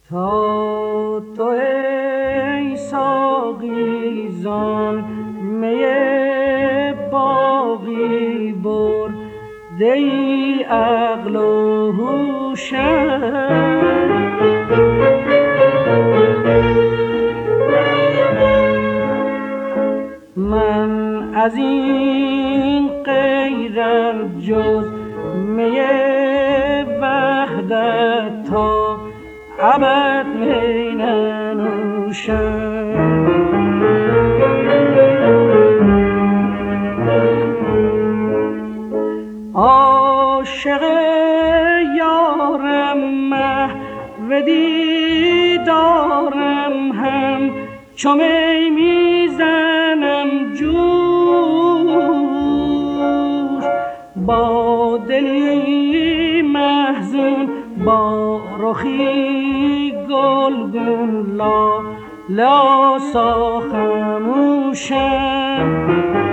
تا تو ای ساقی زان می باقی برده ای عقل و هوشم، من از این غیرت جز می وحدت تا ابد می ننوشم. عاشق یارم محو دیدارم، هم چو می میزنم جوش، با دلی محزون با رخی گلگون لاله آسا خموشم.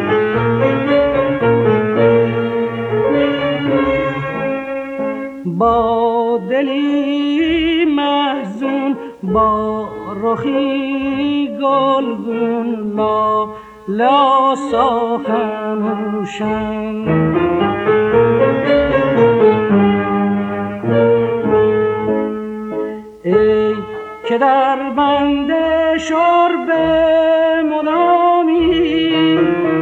با دلی محزون با رخی گلگون لاله آسا خموشم. ای که در بند شرب مدامی،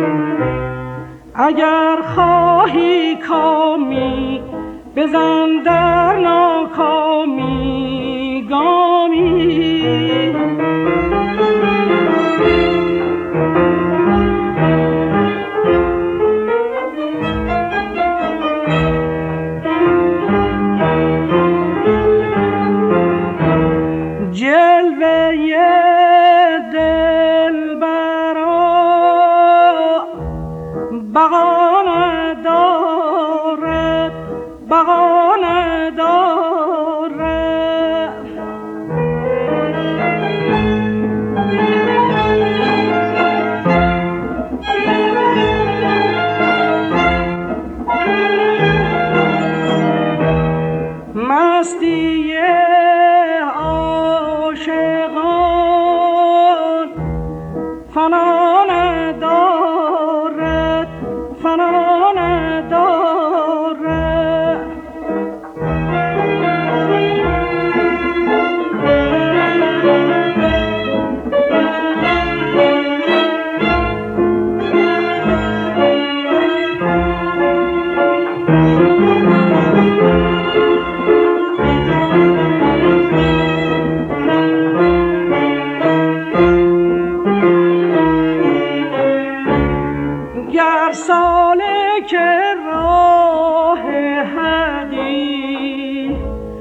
اگر خواهی کامی بزن در ناکامی گامی. جلوه دلبرا بقا ندارد، بقا ندارد. مستی عاشقان فنا ندارد، فنا ندارد. گر سالک راه حقی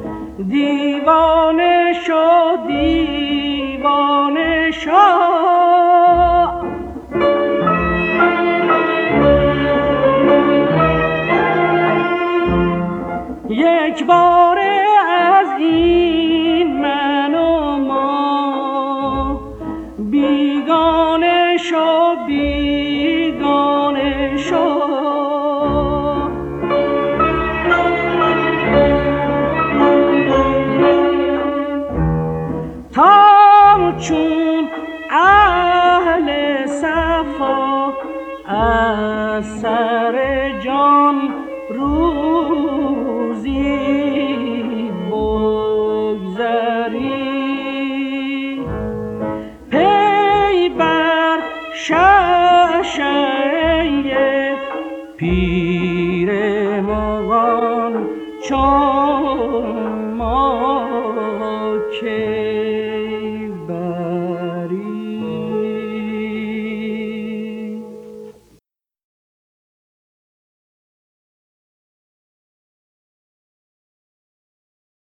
دیوانه شو، دیوانه شو. یک باره از این من و ما بیگانه شو، بیگانه شو. تا چون اهل صفا از سر